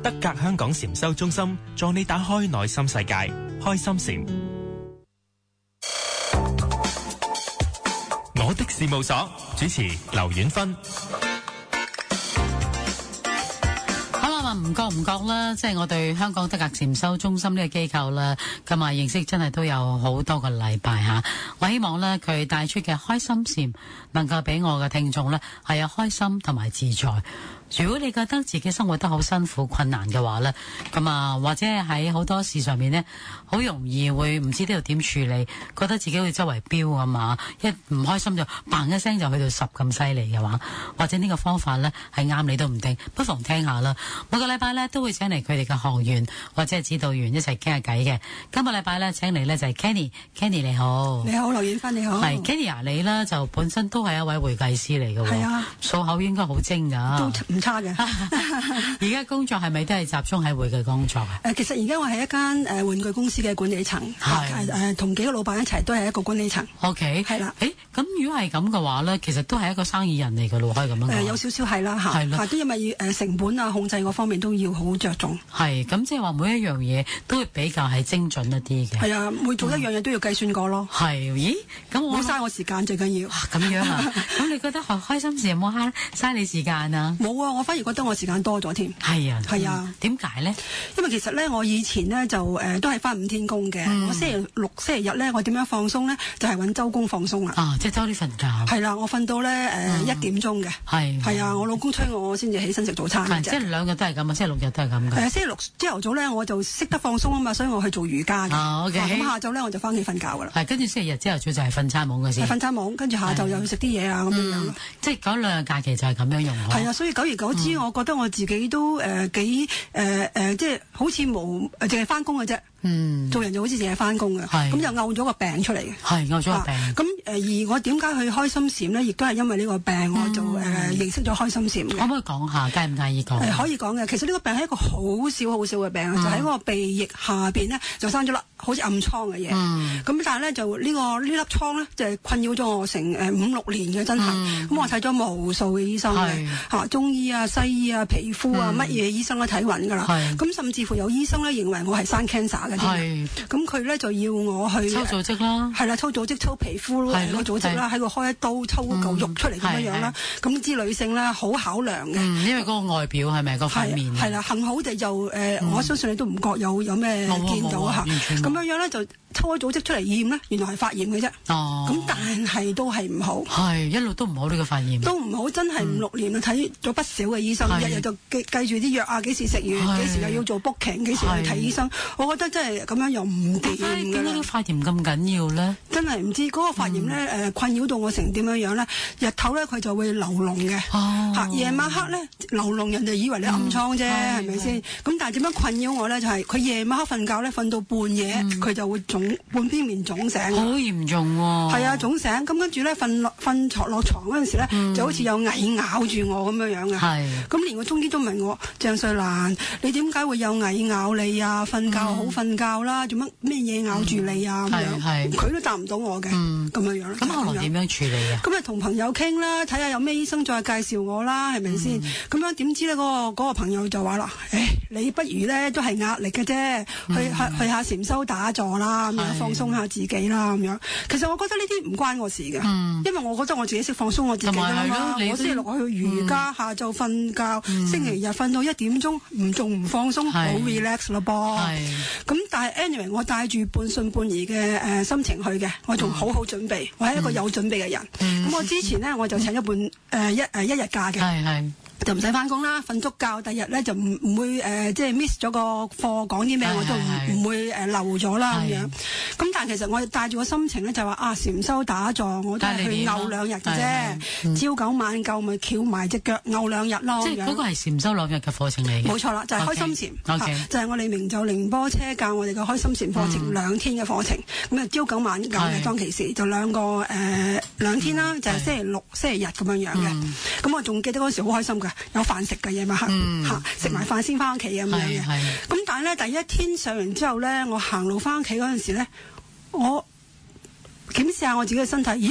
德格香港禪修中心助你打開內心世界，開心禪。我的事務所主持劉婉芬。 唔覺啦，即係我對香港德格禪修中心呢個機構啦，咁啊認識真係都有好多個禮拜吓。我希望呢，佢帶出嘅開心禪能夠俾我嘅聽眾呢係有開心同埋自在。如果你覺得自己生活得好辛苦困難嘅話呢，咁啊或者喺好多事上面呢，好容易會唔知呢度點處理，覺得自己會周圍飆啊嘛，一唔開心就嘭一聲就去到10咁犀利嘅話，或者呢個方法呢係啱你都唔定，不妨聽下啦。每個禮拜呢都會請嚟佢哋嘅學員或者係指導員一齊傾下偈嘅。今個禮拜呢請嚟呢就係 Kenny 你好。 你好，劉婉芬你好。 係 Kenny 啊，你呢就本身都係一位會計師嚟嘅喎。係啊， 數口應該好精㗎。 都唔差嘅。 而家工作係咪都係集中喺會計工作啊？ 其實而家我係一間玩具公司嘅管理層，同幾個老闆一齊都係一個管理層。 OK， 係啦。 咁如果係咁嘅話咧，其實都係一個生意人嚟嘅咯，可以咁樣講。 有少少係啦嚇，都因為成本啊控制嗰方面都要好着重。 係咁，即係話每一樣嘢都會比較係精準一啲嘅。 係啊，每做一樣嘢都要計算過咯。 係，咦？咁我唔好嘥我時間最緊要。 咁樣啊？咁你覺得開心時有冇嘥你時間啊？ 冇啊，我反而覺得我時間多咗添。 係啊， 係啊。 點解咧？ 因為其實咧，我以前咧就都係返5天工嘅。我星期六、星期日咧，我點樣放鬆咧？就係揾周公放鬆啦。 啊，即係多啲瞓覺。 係啦，我瞓到咧1點鐘嘅。係啊，我老公催我先至起身食早餐嘅啫。 即係2日都係咁啊，星期六日都係咁嘅。 星期六朝頭早咧，我就識得放鬆啊嘛，所以我去做瑜伽嘅。 OK。 咁下晝咧，我就返屋企瞓覺噶啦。 係，跟住星期日朝頭早就係瞓餐懵嘅先。 瞓餐懵，跟住下晝又要食啲嘢啊咁樣咯。 即係嗰2日假期就係咁樣用。 係啊，所以久而久之，我覺得我自己都幾即係好似冇淨係返工嘅啫。做人就好似淨係返工嘅，咁就嘔咗個病出嚟嘅。 係嘔咗個病。 咁而我點解去開心禪呢？亦都係因為呢個病，我就認識咗開心禪嘅。 可唔可以講下？介唔介意講？ 可以講嘅。其實呢個病係一個好少嘅病，就喺嗰個鼻翼下邊呢，就生咗粒好似暗瘡嘅嘢。咁但係咧就呢粒瘡咧就係困擾咗我成5-6年嘅，真係。咁我睇咗無數嘅醫生嘅，中醫啊、西醫啊、皮膚啊，乜嘢醫生都睇勻㗎啦。咁甚至乎有醫生咧認為我係生 cancer 嘅。咁佢咧就要我去抽組織啦， 係啦，抽組織、抽皮膚個組織啦，喺度開一刀抽嚿肉出嚟咁樣啦。咁知女性咧好考量嘅， 因為嗰個外表係咪個塊面？係啦，幸好地就我相信你都唔覺有咩見到嚇。咁樣咧就抽咗組織出嚟驗咧，原來係發炎嘅啫。咁但係都係唔好。係一路都唔好呢個發炎。 都唔好，真係5-6年啦，睇咗不少嘅醫生，日日就計住啲藥啊，幾時食完，幾時又要做 booking，幾時去睇醫生。我覺得真係咁樣又唔掂㗎啦。 點解個發炎咁緊要咧？ 真係唔知嗰個發炎咧困擾到我成點樣咧？日頭咧佢就會流膿嘅，夜晚黑咧流膿，人哋以為你暗瘡啫，係咪先？咁但係點樣困擾我咧？就係佢夜晚黑瞓覺咧，瞓到半夜佢就會半邊面腫醒。 好嚴重喎！ 係啊，腫醒咁跟住咧瞓落床嗰陣時咧，就好似有蟻咬住我咁樣嘅。咁連個中醫都問我鄭瑞蘭，你點解會有蟻咬你啊？瞓覺好瞓覺啦，做乜咩嘢咬住你啊？咁樣佢都答唔到我嘅，咁樣樣。 咁後來點樣處理啊？ 咁同朋友傾啦，睇下有咩醫生再介紹我啦，係咪先？咁樣點知咧？嗰個朋友就話啦，你不如咧都係壓力嘅啫，去下禪修打坐啦，咁樣放鬆下自己啦，咁樣。其實我覺得呢啲唔關我事嘅，因為我覺得我自己識放鬆我自己㗎嘛。我星期六去瑜伽，下晝瞓覺，星期日瞓到1點鐘，仲唔放鬆，好 relax 咯噃。咁但係 anyway，我帶住半信半疑嘅心情去嘅，我仲好準備，我係一個有準備嘅人。咁我之前呢，我就請一日假嘅。就唔使翻工啦，瞓足覺，第日咧就唔會即係 miss 咗個課，講啲咩我都唔會漏咗啦咁樣。咁但係其實我帶住個心情咧就話禪修打坐，我都係去拗2日嘅啫，朝九晚九咪翹埋隻腳拗2日咯。 即係嗰個係禪修2日嘅課程嚟嘅。 冇錯啦，就係開心禪，就係我哋明就寧波車教我哋嘅開心禪課程2天嘅課程。咁啊朝九晚九嘅當其時就2天啦，就係星期六、星期日咁樣嘅。咁我仲記得嗰時好開心㗎。有飯食嘅夜晚黑，食埋飯先翻屋企咁樣嘅。咁但係咧，第一天上完之後咧，我行路翻屋企嗰陣時咧，我檢視下我自己嘅身體，咦，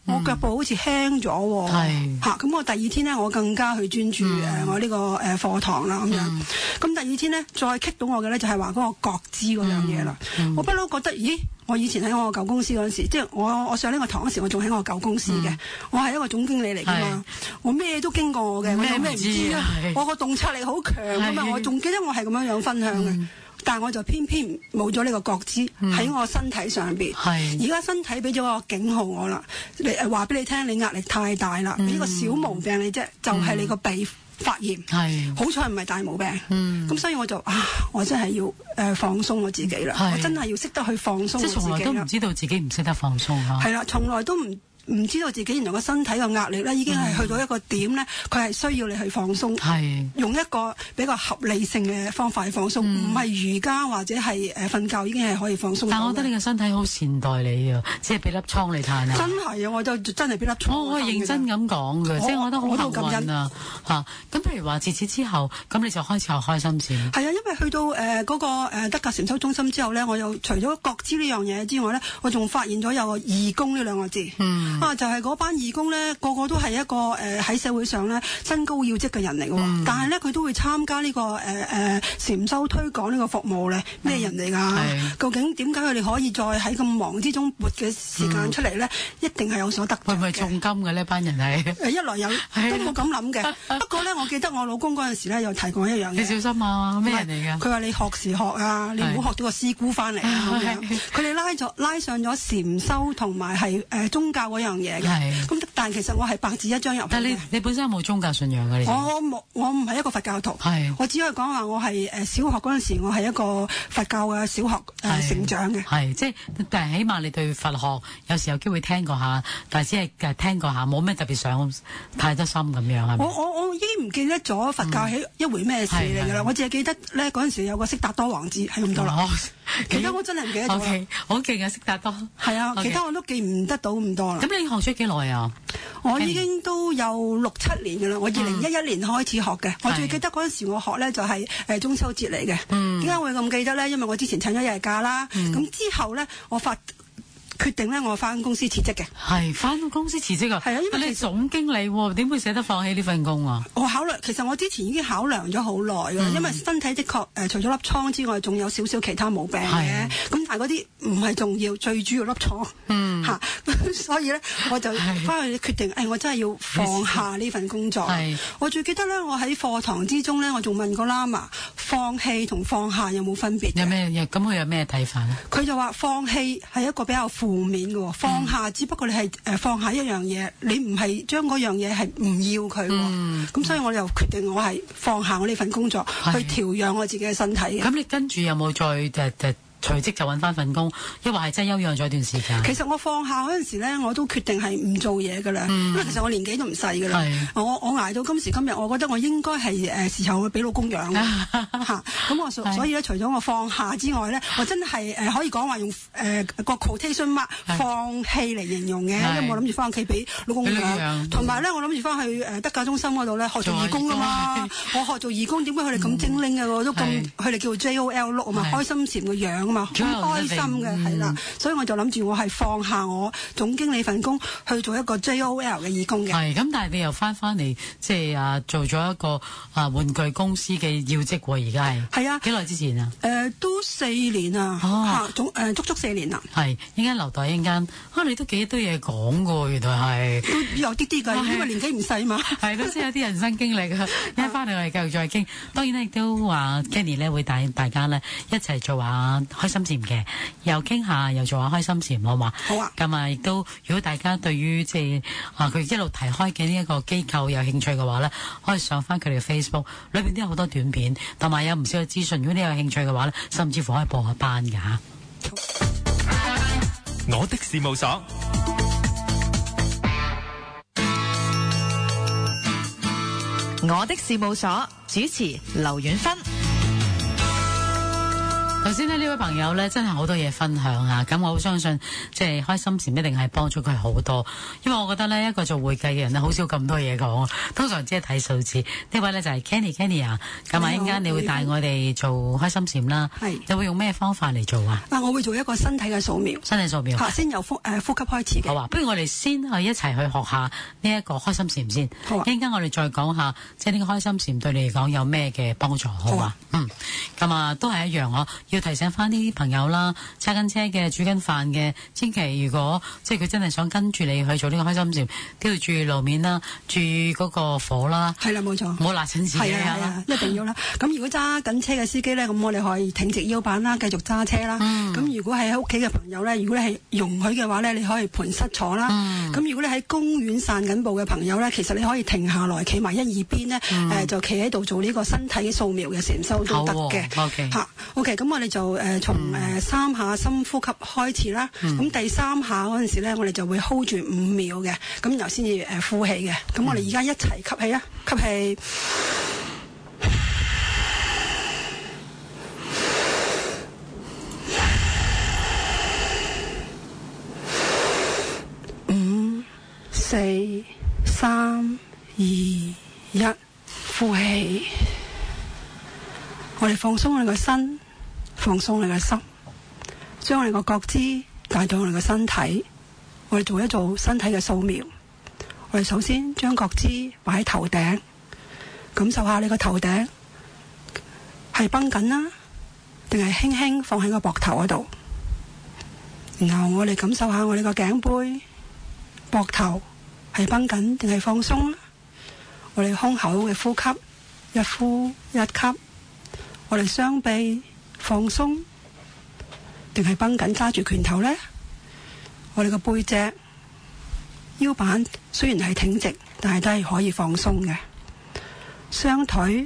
我腳步好似輕咗喎。 係嚇，咁我第二天咧，我更加去專注我呢個課堂啦咁樣。咁第二天咧，再棘到我嘅咧就係話嗰個覺知嗰樣嘢啦。我不嬲覺得，咦？我以前喺我舊公司嗰陣時，即係我上呢個堂嗰時，我仲喺我舊公司嘅，我係一個總經理嚟㗎嘛，我咩都經過我嘅，我有咩唔知啊？我個洞察力好強㗎嘛，我仲記得我係咁樣分享嘅。但係我就偏偏冇咗呢個覺知喺我身體上邊。而家身體俾咗個警號我啦，話俾你聽，你壓力太大啦，俾個小毛病你啫，就係你個鼻發炎。好彩唔係大毛病。咁所以我就我真係要放鬆我自己啦。我真係要識得去放鬆我自己啦。 即係從來都唔知道自己唔識得放鬆嚇。 係啦，從來都唔知道自己原來個身體嘅壓力咧，已經係去到一個點咧，佢係需要你去放鬆，用一個比較合理性嘅方法去放鬆，唔係瑜伽或者係瞓覺已經係可以放鬆。 但我覺得你個身體好善待你啊，即係俾粒瘡你嘆啊！ 真係啊，我就真係俾粒瘡。 我係認真咁講嘅，即係我覺得好幸運啊嚇。咁譬如話自此之後，咁你就開始學開心禪。係啊，因為去到嗰個德格禪修中心之後咧，我又除咗覺知呢樣嘢之外咧，我仲發現咗有個義工呢兩個字。就係嗰班義工咧，個個都係一個喺社會上咧身高要職嘅人嚟嘅喎，但係咧佢都會參加呢個禪修推廣呢個服務咧，咩人嚟㗎？究竟點解佢哋可以再喺咁忙之中撥嘅時間出嚟咧？一定係有所得。 會唔會重金嘅呢班人係？ 一來有都冇咁諗嘅，不過咧，我記得我老公嗰陣時咧有提過一樣嘢。 你小心啊！咩人嚟㗎？ 佢話你學時學啊，你唔好學到個師姑翻嚟啊咁樣。佢哋拉上咗禪修同埋係宗教嗰樣嘢。咁但係其實我係白紙一張入去。但係你本身有冇宗教信仰嘅？ 我唔係一個佛教徒。我只可以講話我係小學嗰陣時，我係一個佛教嘅小學成長嘅。 即係但係起碼你對佛學有時有機會聽過下，但係只係聽過下，冇咩特別想太得心咁樣係咪？ 我已經唔記得咗佛教係一回咩事嚟㗎啦。我淨係記得咧嗰陣時有個悉達多王子係咁多啦。其他我真係唔記得咗。 好勁啊！悉達多。係啊，其他我都記唔得到咁多啦。 咁你學咗幾耐啊？ 我已經都有6-7年㗎啦。我2011年開始學嘅。我最記得嗰陣時我學咧就係中秋節嚟嘅。點解會咁記得咧？因為我之前請咗一日假啦。咁之後咧，我決定咧，我翻公司辭職嘅。係翻公司辭職啊？係啊，因為你係總經理喎，點會捨得放棄呢份工啊？我其實我之前已經考量咗好耐㗎，因為身體的確除咗粒瘡之外，仲有少少其他毛病嘅。咁但係嗰啲唔係重要，最主要粒瘡。所以咧，我就翻去決定，我真係要放下呢份工作。我最記得咧，我喺課堂之中咧，我仲問過喇嘛，放棄同放下有冇分別？有咩？咁佢有咩睇法咧？佢就話放棄係一個比較負面嘅，放下只不過你係放下一樣嘢，你唔係將嗰樣嘢係唔要佢。咁所以我就決定我係放下我呢份工作，去調養我自己嘅身體嘅。咁你跟住有冇再隨即就揾翻份工，抑或係真係休養咗一段時間？其實我放下嗰陣時咧，我都決定係唔做嘢㗎啦。因為其實我年紀都唔細㗎啦。我捱到今時今日，我覺得我應該係時候會俾老公養嚇。咁我所以咧，除咗我放下之外咧，我真係可以講話用個 quotation mark 放棄嚟形容嘅，因為我諗住翻屋企俾老公養。同埋咧，我諗住翻去德教中心嗰度咧學做義工㗎嘛。我學做義工，點解佢哋咁精靈嘅？都咁佢哋叫 JOL 碌啊嘛，開心禪個樣。好開心嘅係啦，所以我就諗住我係放下我總經理份工，去做一個 JOL 嘅義工嘅。係咁，但係你又翻嚟，即係做咗一個玩具公司嘅要職喎。而家係啊，幾耐之前啊？都4年啊，足足4年啦。係應該留待一間你都幾多嘢講㗎喎，原來係都有啲啲㗎，因為年紀唔細嘛。係咯，即係有啲人生經歷啊。一翻嚟我哋繼續再傾。當然咧，亦都話 Kenny 咧會帶大家咧一齊做下開心禪嘅，又傾下又做下開心禪，好嘛？好啊！咁啊，亦都如果大家對於即係佢一路提開嘅呢一個機構有興趣嘅話咧，可以上翻佢哋嘅 Facebook， 裏邊都有好多短片，同埋有唔少嘅資訊。如果你有興趣嘅話咧，甚至乎可以報下班㗎嚇。 我的事務所， 我的事務所主持劉婉芬。 頭先呢位朋友咧真係好多嘢分享啊！咁我好相信即係開心禪一定係幫咗佢好多，因為我覺得呢一個做會計嘅人咧好少咁多嘢講，通常只係睇數字。呢位咧就係 Kenny 啊，咁啊一陣間你會帶我哋做開心禪啦， 係你會用咩方法嚟做啊？ 我會做一個身體嘅掃描， 身體掃描先由呼吸開始嘅。 好啊，不如我哋先去一齊去學下呢一個開心禪先。 好啊， 一陣間我哋再講下，即係呢個開心禪對你嚟講有咩嘅幫助，好啊？咁啊都係一樣嗬，要提醒翻啲朋友啦，揸緊車嘅、煮緊飯嘅，千祈如果即係佢真係想跟住你去做呢個開心禪，都要注意路面啦，注意嗰個火啦。 係啦，冇錯， 唔好辣親自己啊！一定要啦。咁如果揸緊車嘅司機咧，咁我哋可以挺直腰板啦，繼續揸車啦。咁如果係喺屋企嘅朋友咧，如果你係容許嘅話咧，你可以盤膝坐啦。咁如果你喺公園散緊步嘅朋友咧，其實你可以停下來，企埋一二邊咧，就企喺度做呢個身體掃描嘅禪修都得嘅。OK，咁我哋就從3下深呼吸開始啦。咁第3下嗰陣時咧，我哋就會 hold 住5秒嘅，咁然後先至呼氣嘅。咁我哋而家一齊吸氣啊！吸氣，5、4、3、2、1，呼氣。我哋放鬆我哋個身，放鬆我哋個心，將我哋個覺知帶到我哋個身體。我哋做一做身體嘅掃描。我哋首先將覺知擺喺頭頂，感受下你個頭頂係繃緊啦，定係輕輕放喺個膊頭嗰度。然後我哋感受下我哋個頸背、膊頭係繃緊定係放鬆啦。我哋胸口嘅呼吸，一呼一吸。我哋雙臂放鬆定係繃緊揸住拳頭呢？我哋個背脊、腰板雖然係挺直，但係都係可以放鬆嘅。雙腿，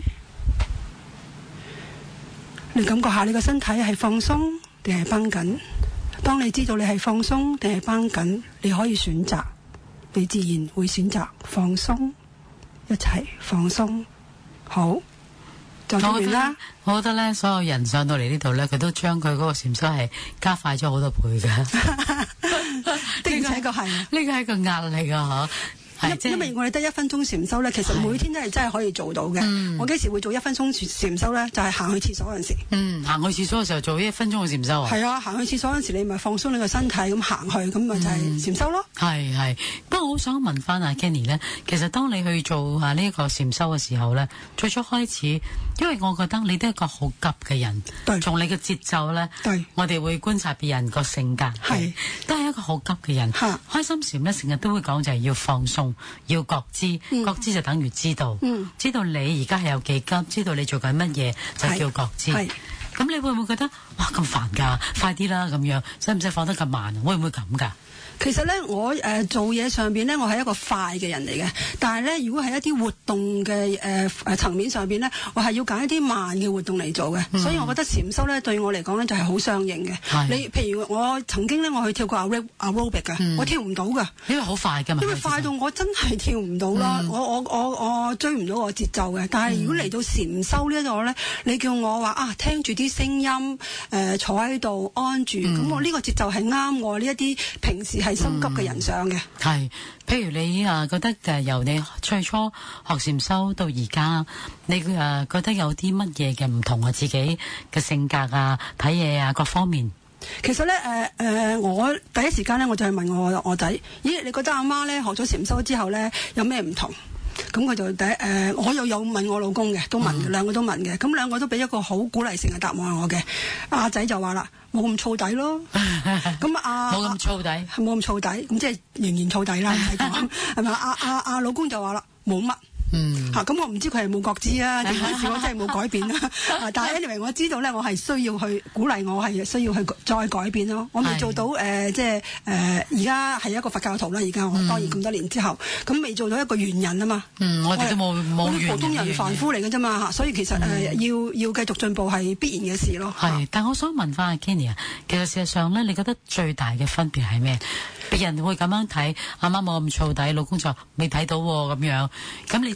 你感覺下你個身體係放鬆定係繃緊？當你知道你係放鬆定係繃緊，你可以選擇，你自然會選擇放鬆，一齊放鬆。好，就做完啦。 我覺得咧，所有人上到嚟呢度咧，佢都將佢嗰個禪修係加快咗好多倍嘅。的而且確係，呢個係一個壓力啊！嚇， 因為我哋得1分鐘禪修咧，其實每天都係真係可以做到嘅。我幾時會做1分鐘禪修咧？就係行去廁所嗰陣時。 行去廁所嘅時候做1分鐘嘅禪修啊？ 係啊，行去廁所嗰陣時，你咪放鬆你個身體咁行去，咁咪就係禪修咯。 係。不過我好想問翻阿 Kenny 咧，其實當你去做呢一個禪修嘅時候咧，最初開始，因為我覺得你都係一個好急嘅人，從你嘅節奏咧，我哋會觀察別人個性格，都係一個好急嘅人。開心禪咧，成日都會講就係要放鬆。要覺知，覺知就等於知道，知道你而家係有幾急，知道你做緊乜嘢就叫覺知。咁你會唔會覺得哇咁煩㗎？快啲啦咁樣，使唔使放得咁慢？會唔會咁㗎？ 其實咧，我做嘢上邊咧，我係一個快嘅人嚟嘅。但係咧，如果係一啲活動嘅層面上邊咧，我係要揀一啲慢嘅活動嚟做嘅。所以我覺得禪修咧對我嚟講咧就係好相應嘅。你譬如我曾經咧，我去跳過 aerobic 嘅，我跳唔到㗎， 因為好快㗎嘛。 因為快到我真係跳唔到啦，我追唔到我節奏嘅。但係如果嚟到禪修呢一個咧，你叫我話聽住啲聲音，坐喺度安住，咁我呢個節奏係啱我呢一啲平時係心急嘅人上嘅。 譬如你覺得由你最初學禪修到而家，你覺得有啲乜嘢嘅唔同啊？自己嘅性格啊、睇嘢啊各方面。 其實咧，我第一時間咧，我就係問我仔，咦，你覺得阿媽咧學咗禪修之後咧有咩唔同？咁佢就我又有問我老公嘅，都問兩個都問嘅，咁兩個都俾一個好鼓勵性嘅答案我嘅。阿仔就話啦，冇咁燥底咯。咁冇咁燥底， 冇咁燥底，咁即係仍然燥底啦，唔使講係咪？阿老公就話啦，冇乜。咁我唔知佢係冇覺知啊，定還是我真係冇改變啦。但係 anyway，我知道咧，我係需要去鼓勵，我係需要去再改變咯。我未做到即係而家係一個佛教徒啦。而家我當然咁多年之後，咁未做到一個完人啊嘛。 我哋都冇完人。 普通人凡夫嚟嘅啫嘛，所以其實要繼續進步係必然嘅事咯。 但我想問翻阿 Kenny 啊，其實事實上咧，你覺得最大嘅分別係咩？別人會咁樣睇，阿媽冇咁燥底，老公就未睇到咁樣。咁你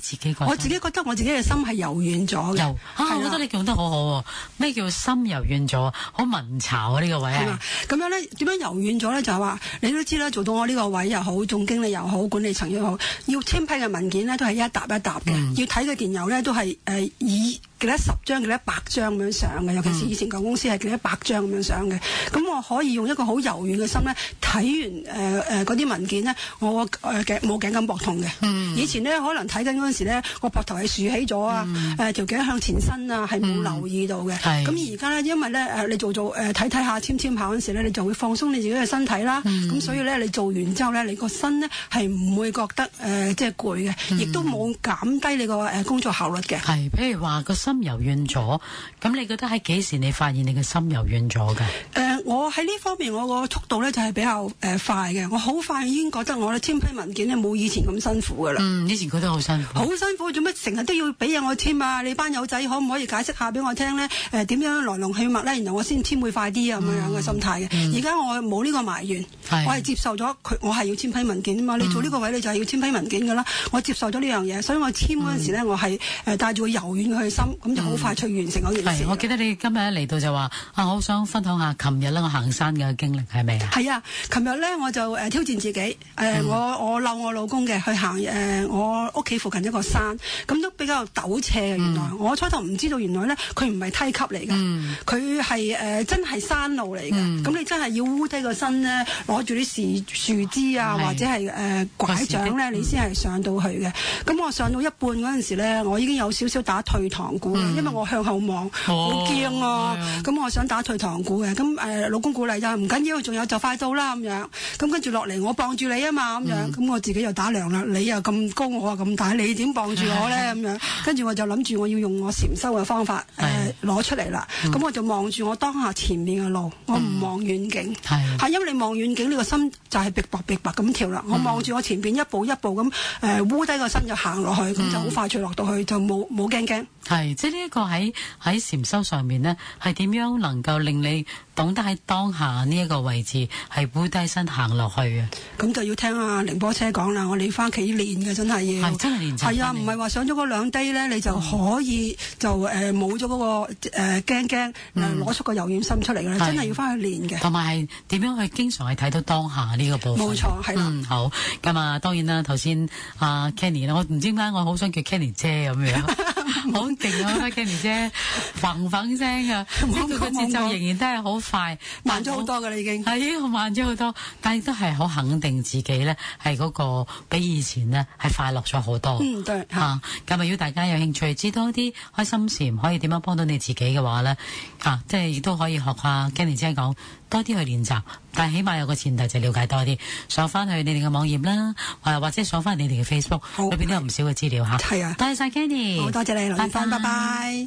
自己覺得？ 我自己覺得我自己嘅心係柔軟咗嘅。 我覺得你講得好好喎。咩叫心柔軟咗？好文巢啊！呢個位係。 咁樣咧，點樣柔軟咗咧？就係話你都知啦，做到我呢個位又好，總經理又好，管理層又好，要簽批嘅文件咧都係一沓一沓嘅，要睇嘅電郵咧都係以幾多10張、幾多100張咁樣上嘅，尤其是以前舊公司係幾多100張咁樣上嘅。咁我可以用一個好柔軟嘅心咧，睇完嗰啲文件咧，我冇頸筋膊痛嘅。以前咧可能睇緊嗰陣時咧，個膊頭係豎起咗啊，條頸向前伸啊，係冇留意到嘅。咁而家咧，因為咧你做睇下簽下嗰陣時咧，你就會放鬆你自己嘅身體啦。咁所以咧，你做完之後咧，你個身咧係唔會覺得即係攰嘅，亦都冇減低你個工作效率嘅。 係，譬如話個心柔軟咗，咁你覺得喺幾時你發現你嘅心柔軟咗㗎？ 我喺呢方面我個速度咧就係比較快嘅，我好快已經覺得我咧簽批文件咧冇以前咁辛苦㗎啦。 以前覺得好辛苦。好辛苦，做咩成日都要俾嘢我簽啊？你班友仔可唔可以解釋下俾我聽咧？點樣來龍去脈咧？然後我先簽會快啲啊咁樣嘅心態嘅。而家我冇呢個埋怨，我係接受咗佢，我係要簽批文件啊嘛。你做呢個位你就係要簽批文件㗎啦。我接受咗呢樣嘢，所以我簽嗰陣時咧，我係帶住個柔軟嘅心，咁就好快去完成嗰件事。 我記得你今日一嚟到就話我好想分享下琴日咧我行山嘅經歷係咪啊？ 係啊，琴日咧我就挑戰自己，我溜我老公嘅去行我屋企附近一個山，咁都比較陡斜嘅。原來我初頭唔知道，原來咧佢唔係梯級嚟嘅，佢係真係山路嚟嘅。咁你真係要烏低個身咧，攞住啲樹枝啊，或者係拐杖咧，你先係上到去嘅。咁我上到一半嗰陣時咧，我已經有少少打退堂鼓，因為我向後望，好驚啊！咁我想打退堂鼓嘅，咁老公鼓勵就唔緊要，仲有就快到啦咁樣。咁跟住落嚟，我傍住你啊嘛咁樣，咁我自己又打量啦，你又咁高，我又咁大，你點傍住我咧咁樣？跟住我就諗住我要用我禪修嘅方法攞出嚟啦。咁我就望住我當下前面嘅路，我唔望遠景，係因為你望遠景，你個心就係逼白咁跳啦。我望住我前邊一步一步咁烏低個身就行落去，咁就好快脆落到去，就冇驚。 係，即係呢一個喺禪修上面呢，係點樣能夠令你懂得喺當下呢一個位置係烏低身行落去嘅？ 咁就要聽阿凌波車講啦，我哋翻屋企練嘅真係要， 係真係練習。 係啊，唔係話上咗嗰2 day 咧，你就可以就冇咗嗰個驚攞出個柔軟心出嚟嘅，真係要翻去練嘅。 同埋係點樣去經常係睇到當下呢個部分？ 冇錯，係啦。 好咁啊，當然啦，頭先阿 Kenny 啦，我唔知點解我好想叫 Kenny 姐咁樣，好勁啊 Kenny 姐，砰砰聲啊，即係佢個節奏仍然都係好快， 慢咗好多㗎啦已經。 係慢咗好多，但係都係好肯定自己咧，係嗰個比以前呢係快樂咗好多。 對咁如果大家有興趣知多啲開心禪可以點樣幫到你自己嘅話咧，即係亦都可以學下 Kenny 姐講，多啲去練習，但係起碼有個前提就了解多啲，上翻去你哋嘅網頁啦，或者上翻你哋嘅 Facebook，裏邊都有唔少嘅資料嚇。 係啊， 多謝晒 Kenny， 好多謝你，劉燕芬，拜拜。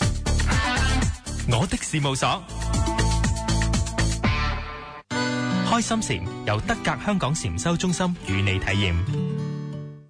我的事務所，開心禪由德格香港禪修中心與你體驗。